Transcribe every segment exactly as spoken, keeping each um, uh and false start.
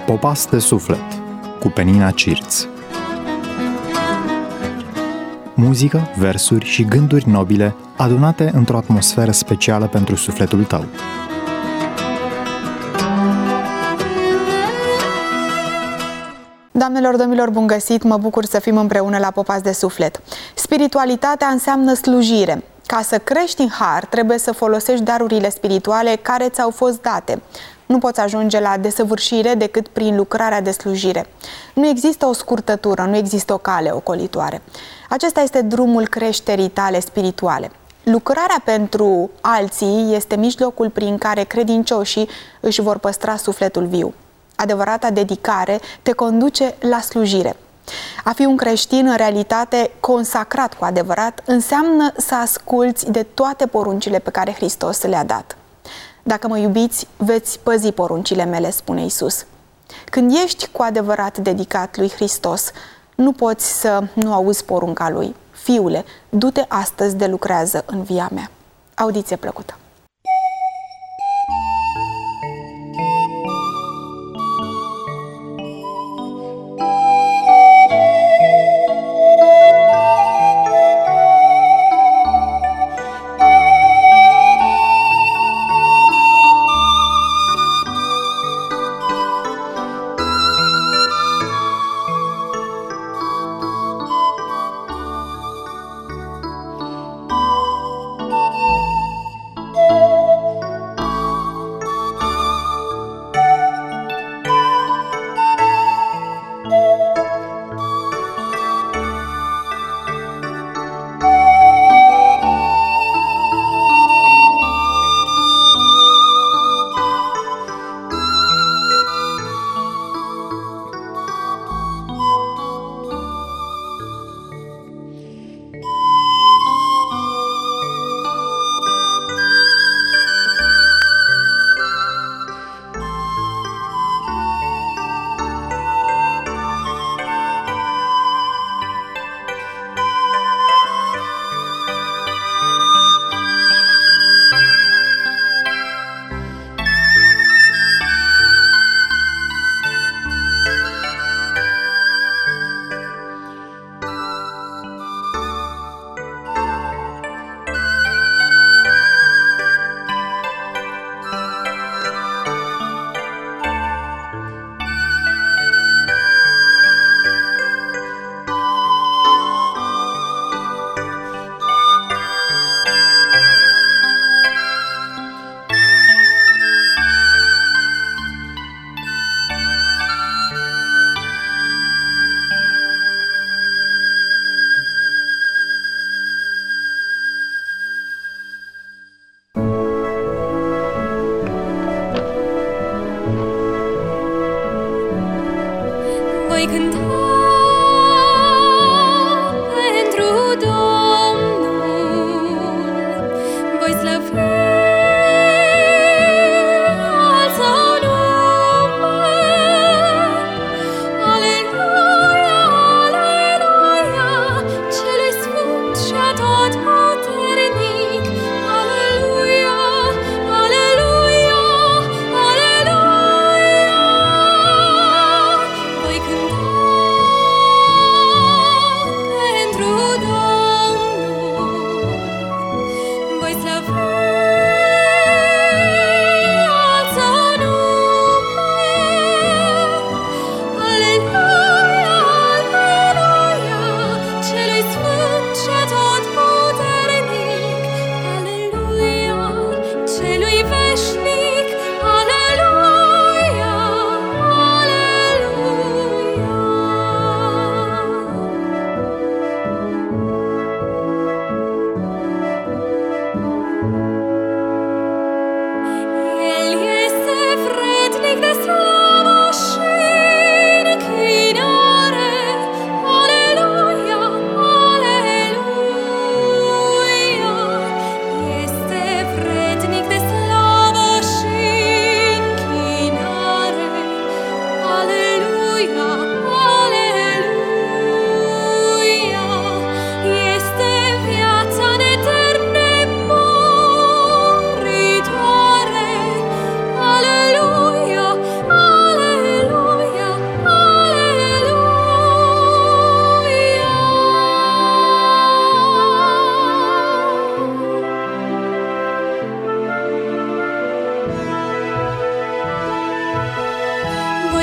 Popas de suflet cu Penina Cirț. Muzică, versuri și gânduri nobile adunate într-o atmosferă specială pentru sufletul tău. Doamnelor, domnilor, bun găsit! Mă bucur să fim împreună la Popas de suflet. Spiritualitatea înseamnă slujire. Ca să crești în har, trebuie să folosești darurile spirituale care ți-au fost date. Nu poți ajunge la desăvârșire decât prin lucrarea de slujire. Nu există o scurtătură, nu există o cale ocolitoare. Acesta este drumul creșterii tale spirituale. Lucrarea pentru alții este mijlocul prin care credincioșii își vor păstra sufletul viu. Adevărata dedicare te conduce la slujire. A fi un creștin în realitate consacrat cu adevărat înseamnă să asculți de toate poruncile pe care Hristos le-a dat. Dacă mă iubiți, veți păzi poruncile mele, spune Iisus. Când ești cu adevărat dedicat lui Hristos, nu poți să nu auzi porunca lui. Fiule, du-te astăzi de lucrează în via mea. Audiție plăcută!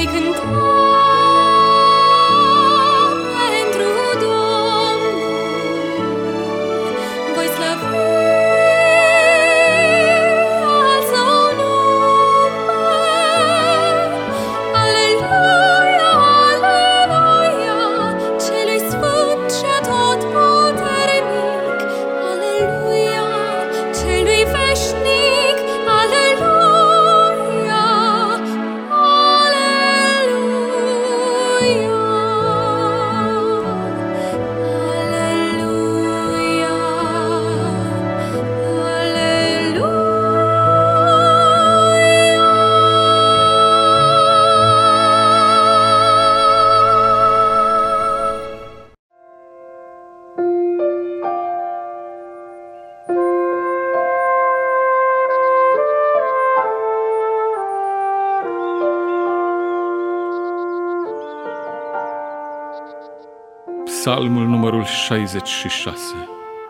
Psalmul numărul șaizeci și șase.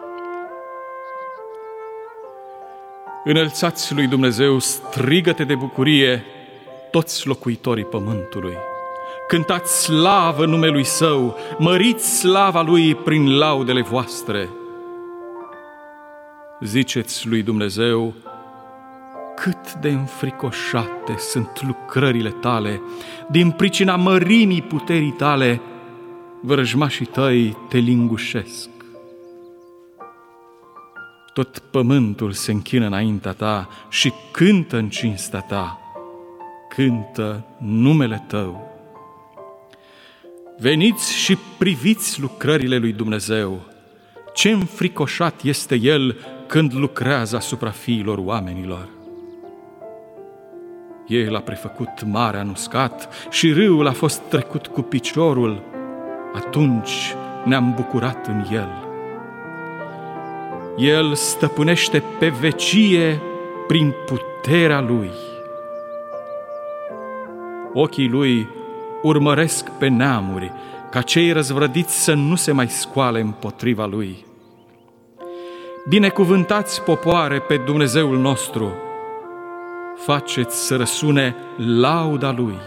Înălțați lui Dumnezeu strigăte de bucurie toți locuitorii pământului. Cântați slavă numelui Său, măriți slava Lui prin laudele voastre. Ziceți lui Dumnezeu, cât de înfricoșate sunt lucrările Tale, din pricina mărimii puterii Tale, vrăjmașii Tăi te lingușesc. Tot pământul se închină înaintea Ta și cântă în cinstea Ta, cântă numele Tău. Veniți și priviți lucrările lui Dumnezeu, ce înfricoșat este El când lucrează asupra fiilor oamenilor. El a prefăcut marea în uscat și râul a fost trecut cu piciorul, atunci ne-am bucurat în El. El stăpânește pe vecie prin puterea Lui. Ochii Lui urmăresc pe neamuri, ca cei răzvrădiți să nu se mai scoale împotriva Lui. Binecuvântați, popoare, pe Dumnezeul nostru, faceți să răsune lauda Lui.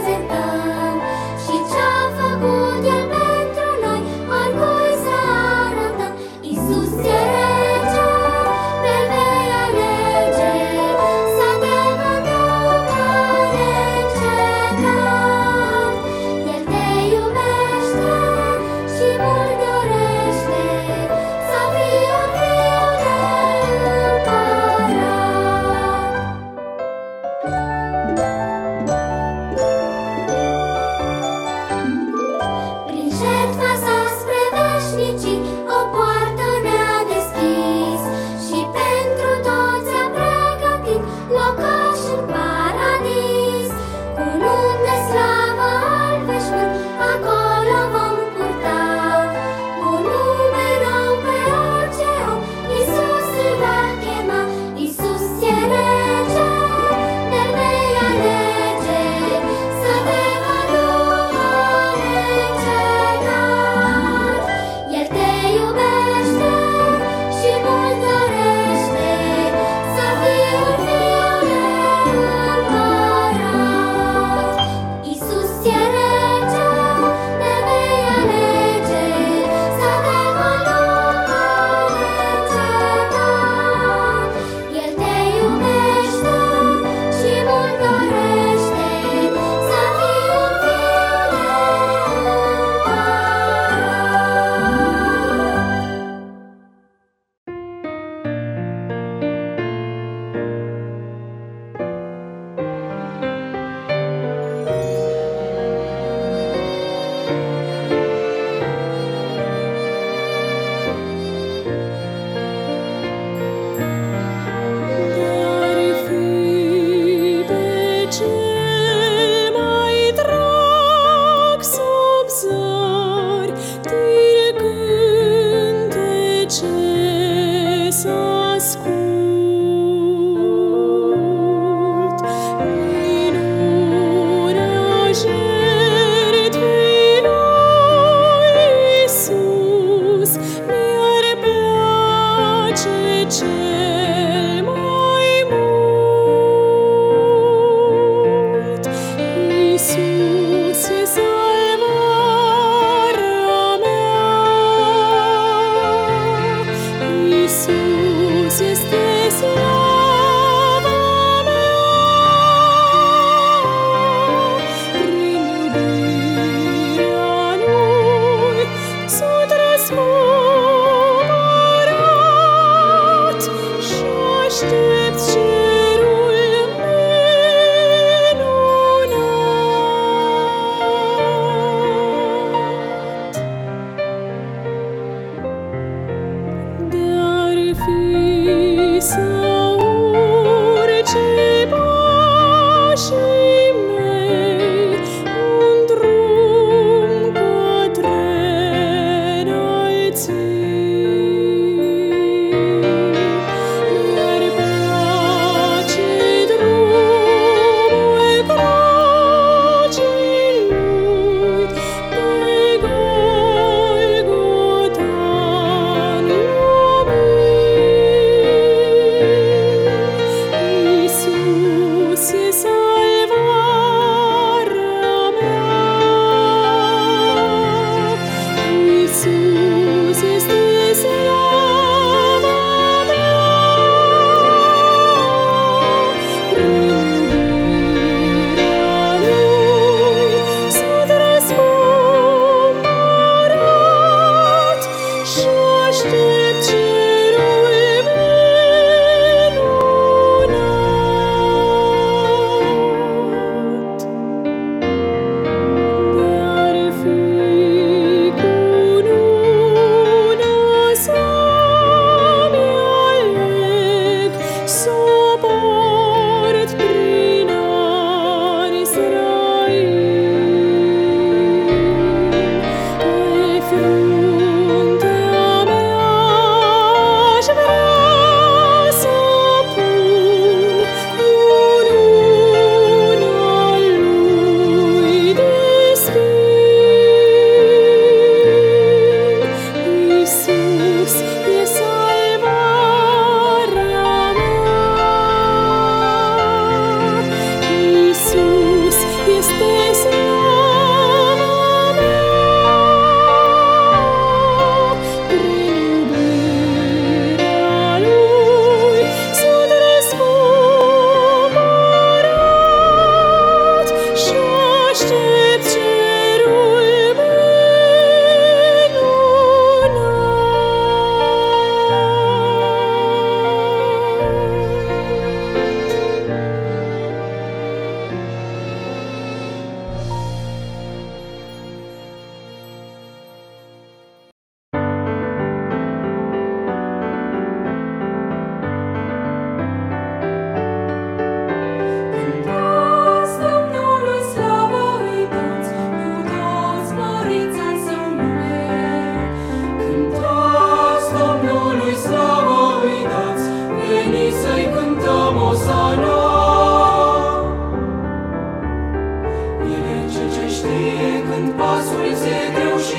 Și ce-a făcut El pentru noi, oricui să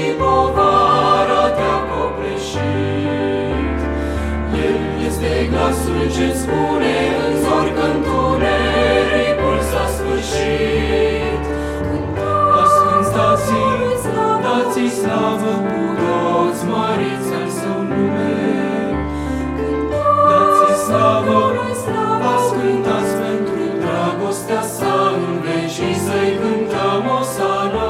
povara te-a copleșit. El este glasul ce spune în zor că întunericul s-a sfârșit. Ascântați-i, dați-i slavă cu toți, măriți al său nume. Dați-i slavă, ascântați pentru dragostea sa în veci și să-i cântăm osana.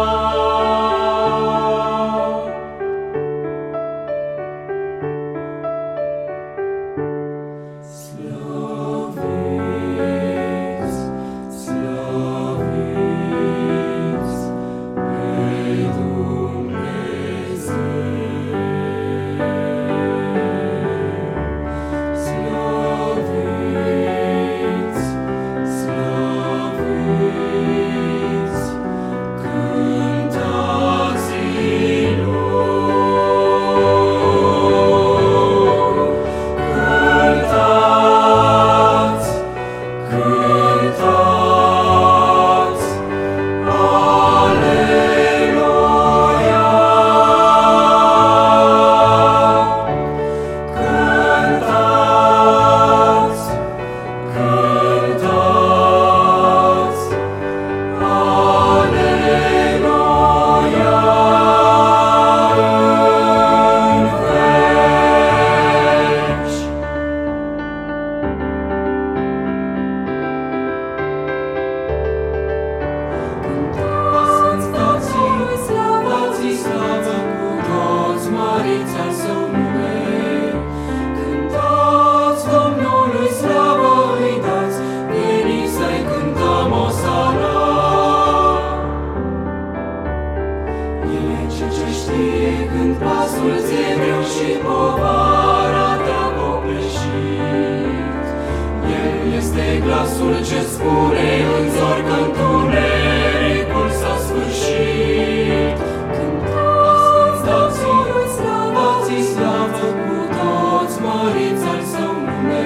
Glasul ce spune în zor că întunericul s-a sfârșit. Ascântați-i, dați-i slavă cu toți, măriți al său nume.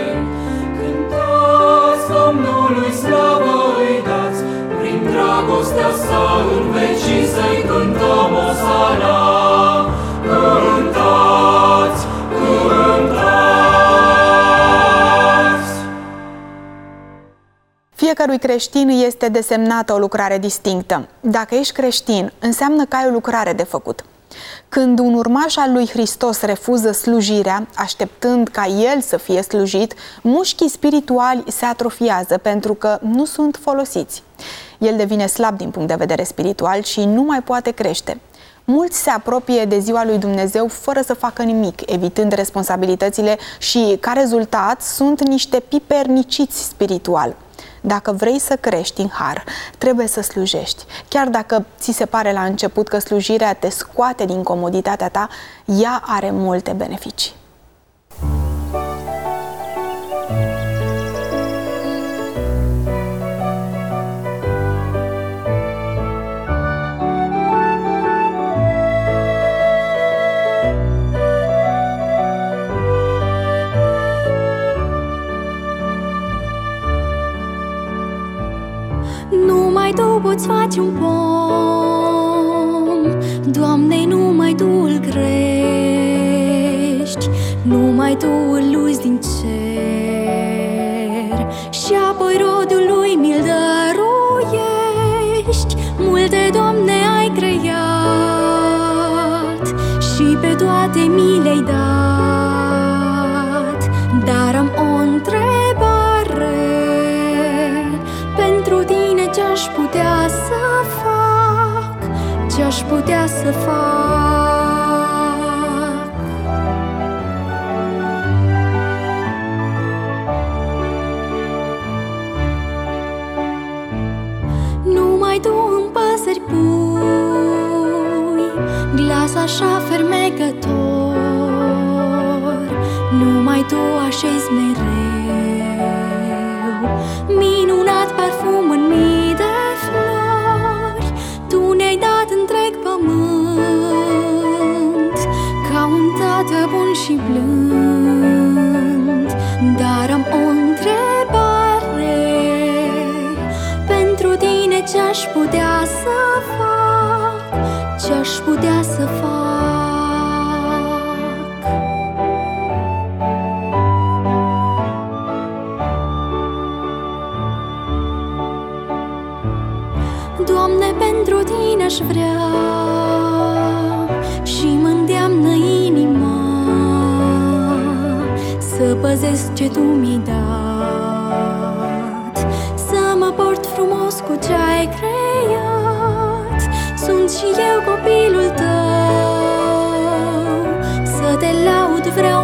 Cântați Domnului slavă îi dați, prin dragostea sa în veci și să-i cântăm osana. Cântați, cântați. Fiecărui creștin este desemnată o lucrare distinctă. Dacă ești creștin, înseamnă că ai o lucrare de făcut. Când un urmaș al lui Hristos refuză slujirea, așteptând ca el să fie slujit, mușchii spirituali se atrofiază pentru că nu sunt folosiți. El devine slab din punct de vedere spiritual și nu mai poate crește. Mulți se apropie de ziua lui Dumnezeu fără să facă nimic, evitând responsabilitățile și, ca rezultat, sunt niște piperniciți spiritual. Dacă vrei să crești în har, trebuie să slujești. Chiar dacă ți se pare la început că slujirea te scoate din comoditatea ta, ea are multe beneficii. Numai Tu poți face un pom, Doamne, numai Tu îl crești, numai Tu îl luzi din cer și apoi rodul lui mi-l dăruiești. Multe, Doamne, ai creat și pe toate mi le-ai dat, dar am o întrebare pentru Tine: ce-aș putea să fac? Ce-aș putea să fac? Numai Tu în păsări pui glas așa fermecător, numai Tu așezi mereu minunat parfum în mii de flori. Tu ne-ai dat întreg pământ ca un tată bun și blând, dar am o întrebare pentru Tine: ce-aș putea să fac? ce-aș putea să fac. Doamne, pentru Tine aș vrea și mă îndeamnă inima să păzesc ce Tu mi-ai dat, să mă port frumos cu ce ai creat. Sunt și eu copilul Tău, să Te laud vreau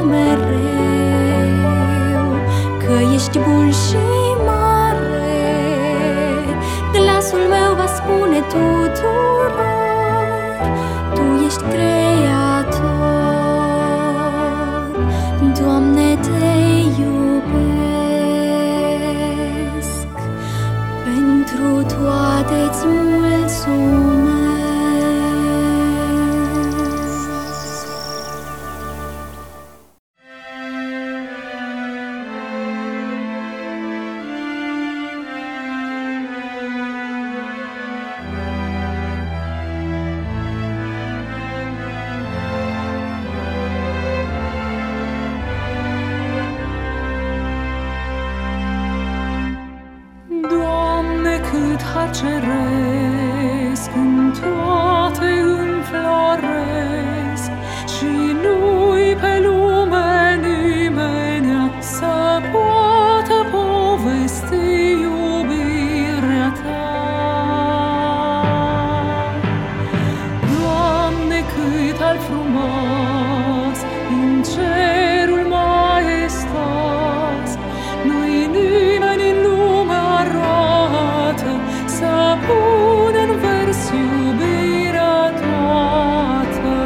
mereu, că ești bun și mare. Glasul meu va spune tuturor, Tu ești creator. Doamne, Te iubesc, pentru toate-ți mulțumesc. Ceresc, în toate înfloresc, și nu-i pe lume nimenea să poată povesti iubirea Ta. Doamne, cât al frumos în cerul maestos, nu-i nimeni în lume arată să pună în vers iubirea toată.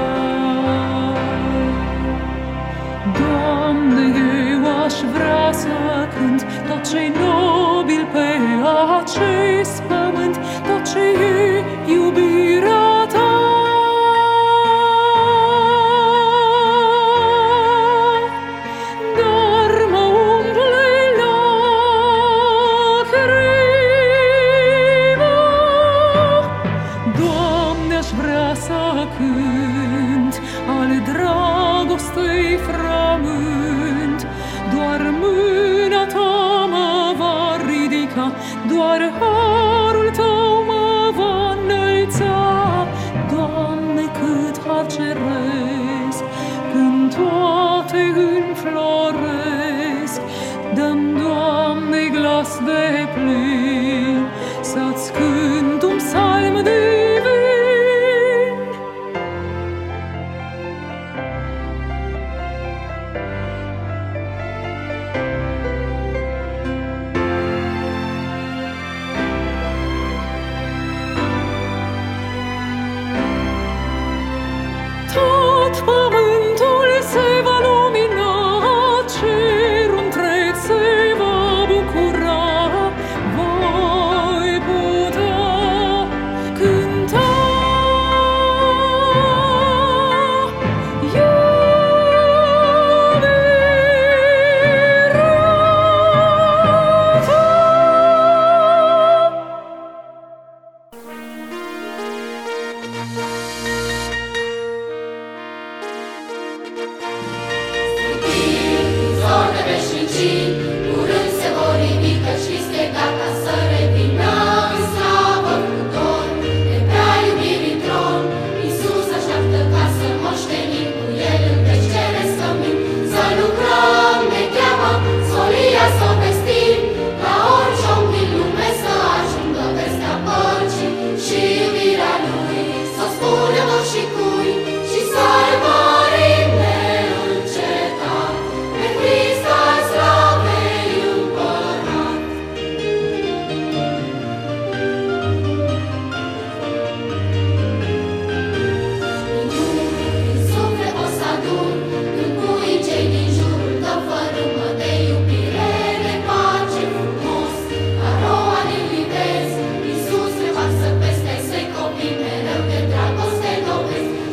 Doamne, eu aș vrea să cânt tot ce-i nobil pe acest pământ, tot ce e iubirea Ta. Dar mă umple lacrima. Doamne, aș vrea să cânt al dragostei frământ, doar mâna Ta mă va ridica, doar harul Tău mă va înălța. Doamne, cât har ceresc, când toate înfloresc, dă-mi, Doamne, glas de plin să-ți cânt un psalm divin. Tot pământul se va lumina, cerul întreg se va bucura, voi putea cânta iubirea Ta. Zor de veșnicii, curând se vor ridică și este gata să revină în slavă cu tot, de prea iubirii tron. Iisus așteaptă ca să moștenim cu El în veci ceresc cămin, să lucrăm ne cheamă, solia să o vestim, la orice om din lume să ajungă vestea păcii și iubirea Lui, să o spunem și cui și să-L mărim neîncetat, pe Hristos slavei împărat. Din suflet o să adun, când pui cei din jurul Tău fărâmă de iubire, de pace frumos, ca roa din livezi. Iisus ne varsă peste săi copii, mereu de dragoste dovezi.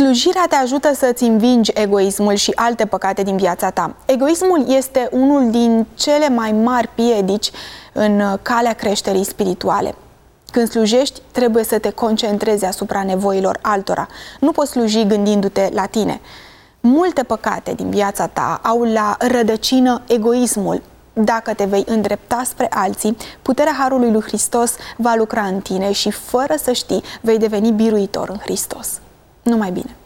Slujirea te ajută să-ți învingi egoismul și alte păcate din viața ta. Egoismul este unul din cele mai mari piedici în calea creșterii spirituale. Când slujești, trebuie să te concentrezi asupra nevoilor altora. Nu poți sluji gândindu-te la tine. Multe păcate din viața ta au la rădăcină egoismul. Dacă te vei îndrepta spre alții, puterea Harului lui Hristos va lucra în tine și, fără să știi, vei deveni biruitor în Hristos. Numai bine!